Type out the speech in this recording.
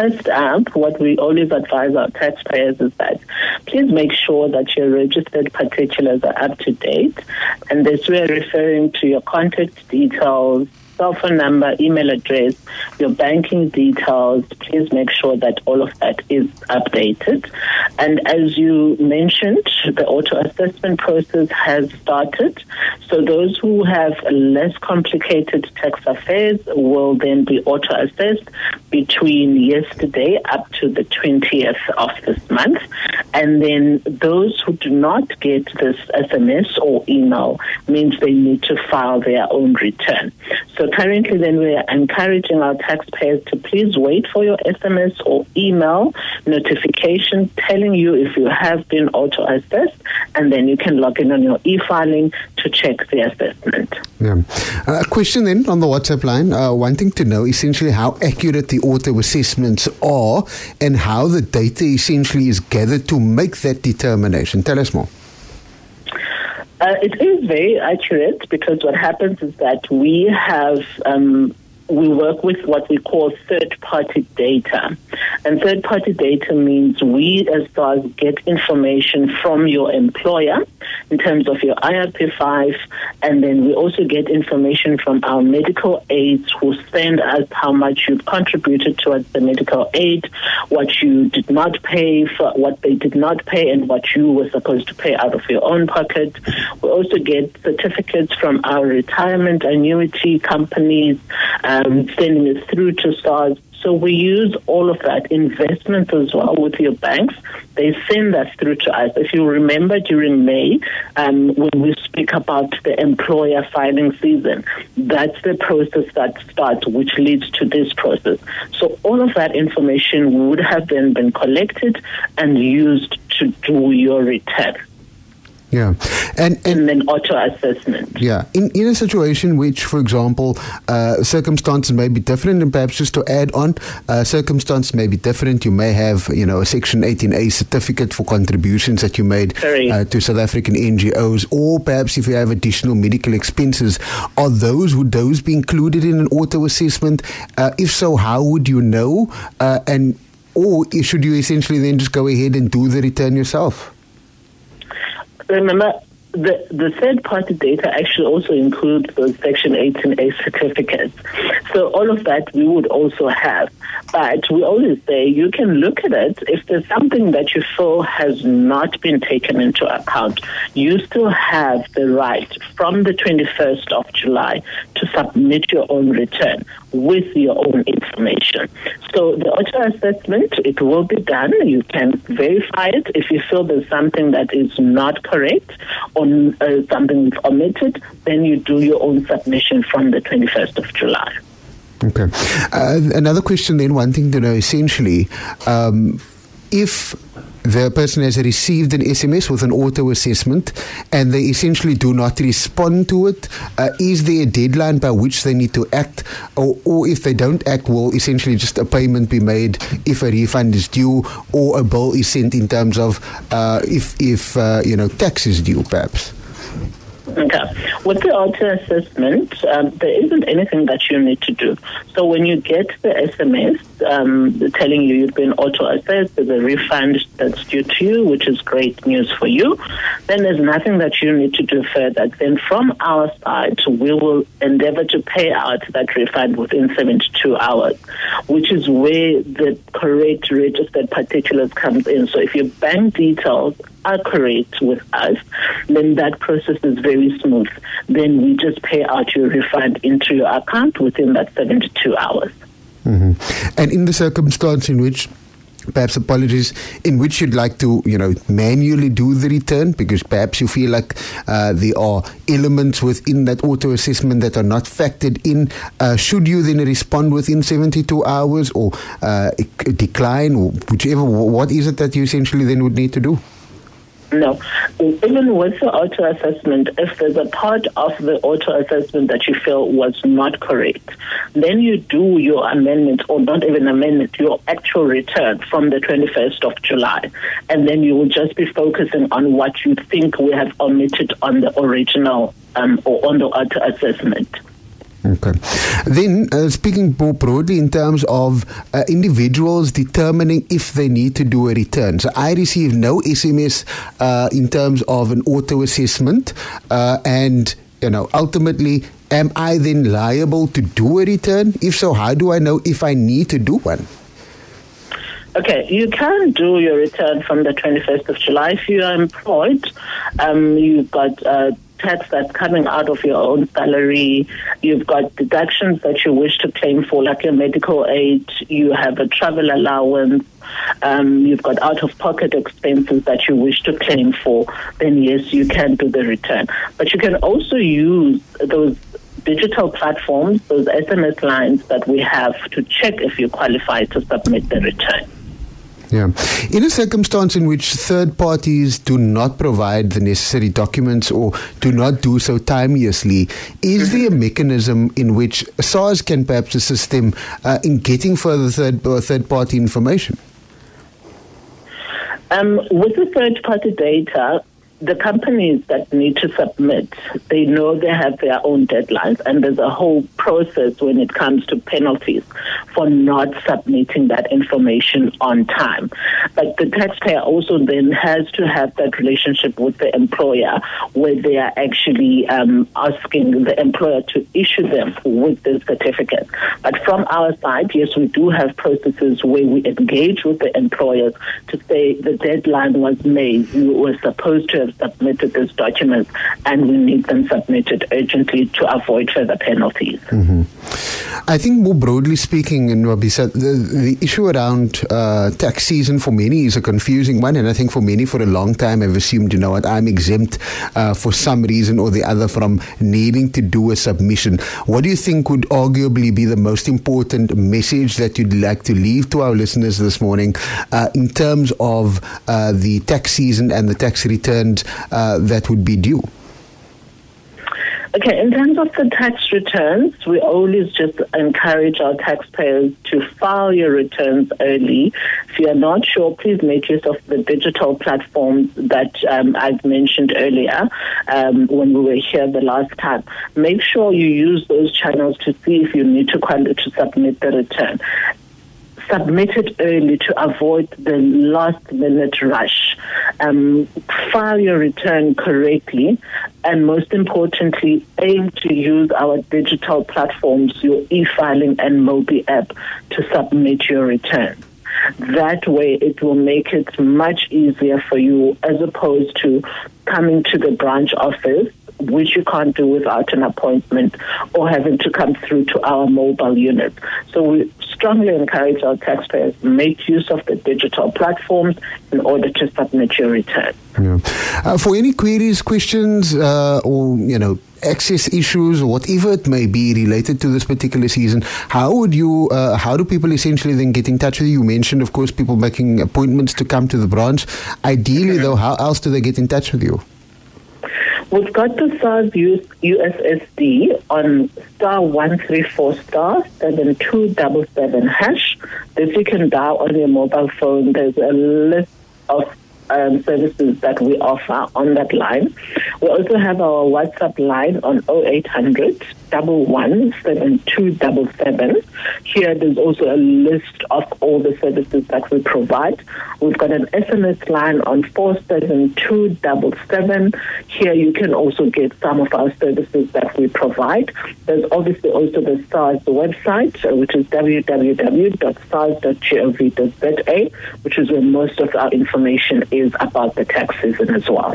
First up, what we always advise our taxpayers is that please make sure that your registered particulars are up to date. And this we are referring to your contact details, cell phone number, email address, your banking details. Please make sure that all of that is updated. And as you mentioned, the auto-assessment process has started. So those who have less complicated tax affairs will then be auto-assessed between yesterday up to the 20th of this month. And then those who do not get this SMS or email means they need to file their own return. So currently then we are encouraging our taxpayers to please wait for your SMS or email notification telling you if you have been auto-assessed, and then you can log in on your e-filing to check the assessment. Yeah. A question then on the WhatsApp line, wanting to know essentially how accurate the auto-assessments are and how the data essentially is gathered to make that determination. Tell us more. It is very accurate because what happens is that we work with what we call third-party data. And third-party data means we as SARS get information from your employer in terms of your IRP5, and then we also get information from our medical aides who send us how much you've contributed towards the medical aid, what you did not pay, for what they did not pay, and what you were supposed to pay out of your own pocket. We also get certificates from our retirement annuity companies, sending it through to SARS. So we use all of that, investments as well with your banks. They send that through to us. If you remember during May, when we speak about the employer filing season, that's the process that starts, which leads to this process. So all of that information would have then been collected and used to do your return. Yeah. And then auto-assessment. Yeah. In a situation which, for example, circumstances may be different, and perhaps just to add on, circumstances may be different. You may have, a Section 18A certificate for contributions that you made to South African NGOs, or perhaps if you have additional medical expenses, would those be included in an auto-assessment? If so, how would you know? Or should you essentially then just go ahead and do the return yourself? Remember, the third-party data actually also includes those Section 18A certificates. So all of that we would also have. But we always say you can look at it. If there's something that you feel has not been taken into account, you still have the right from the 21st of July to submit your own return with your own information. So the auto-assessment, it will be done. You can verify it. If you feel there's something that is not correct or something is omitted, then you do your own submission from the 21st of July. Okay. Another question then, wanting to know essentially, if the person has received an SMS with an auto-assessment and they essentially do not respond to it, is there a deadline by which they need to act? Or if they don't act, will essentially just a payment be made if a refund is due, or a bill is sent in terms of if tax is due, perhaps? Okay. With the auto-assessment, there isn't anything that you need to do. So when you get the SMS telling you you've been auto-assessed, there's a refund that's due to you, which is great news for you, then there's nothing that you need to do further. Then from our side, we will endeavor to pay out that refund within 72 hours, which is where the correct registered particulars comes in. So if your bank details are correct with us, then that process is very smooth. Then we just pay out your refund into your account within that 72 hours. Mm-hmm. And in the circumstance in which, perhaps apologies, in which you'd like to, manually do the return because perhaps you feel like there are elements within that auto-assessment that are not factored in, should you then respond within 72 hours or decline or whichever? What is it that you essentially then would need to do? No. Even with the auto-assessment, if there's a part of the auto-assessment that you feel was not correct, then you do your amendment, or not even amendment, your actual return from the 21st of July. And then you will just be focusing on what you think we have omitted on the original or on the auto-assessment. Okay. Then, speaking more broadly in terms of individuals determining if they need to do a return. So I receive no SMS in terms of an auto assessment, and ultimately, am I then liable to do a return? If so, how do I know if I need to do one? Okay, you can do your return from the 21st of July. If you are employed, you've got tax that's coming out of your own salary. You've got deductions that you wish to claim for, like your medical aid. You have a travel allowance. You've got out-of-pocket expenses that you wish to claim for. Then yes, you can do the return. But you can also use those digital platforms, those SMS lines that we have to check if you qualify to submit the return. Yeah. In a circumstance in which third parties do not provide the necessary documents or do not do so timeously, is there a mechanism in which SARS can perhaps assist them in getting further third-party information? With the third-party data, the companies that need to submit, they know they have their own deadlines, and there's a whole process when it comes to penalties for not submitting that information on time. But the taxpayer also then has to have that relationship with the employer where they are actually asking the employer to issue them with the certificate. But from our side, yes, we do have processes where we engage with the employers to say the deadline was May. You were supposed to have submitted these documents, and we need them submitted urgently to avoid further penalties. Mm-hmm. I think more broadly speaking, Nwabisa, the issue around tax season for many is a confusing one, and I think for many for a long time have assumed, I'm exempt for some reason or the other from needing to do a submission. What do you think would arguably be the most important message that you'd like to leave to our listeners this morning in terms of the tax season and the tax returns that would be due? Okay, in terms of the tax returns, we always just encourage our taxpayers to file your returns early. If you are not sure, please make use of the digital platforms that I've mentioned earlier when we were here the last time. Make sure you use those channels to see if you need to submit the return. Submit it early to avoid the last-minute rush. File your return correctly, and most importantly, aim to use our digital platforms, your e-filing and Mobi app, to submit your return. That way, it will make it much easier for you as opposed to coming to the branch office, which you can't do without an appointment, or having to come through to our mobile unit. So we strongly encourage our taxpayers to make use of the digital platforms in order to submit your return. Yeah. For any queries, questions, or access issues, or whatever it may be related to this particular season, how do people essentially then get in touch with you? You mentioned, of course, people making appointments to come to the branch. Ideally, though, how else do they get in touch with you? We've got the SARS USSD on *134*7277#. This you can dial on your mobile phone. There's a list of services that we offer on that line. We also have our WhatsApp line on 0800 117277. Here there's also a list of all the services that we provide. We've got an SMS line on 47277. Here you can also get some of our services that we provide. There's obviously also the SARS website, which is www.sars.gov.za, which is where most of our information is about the tax season as well.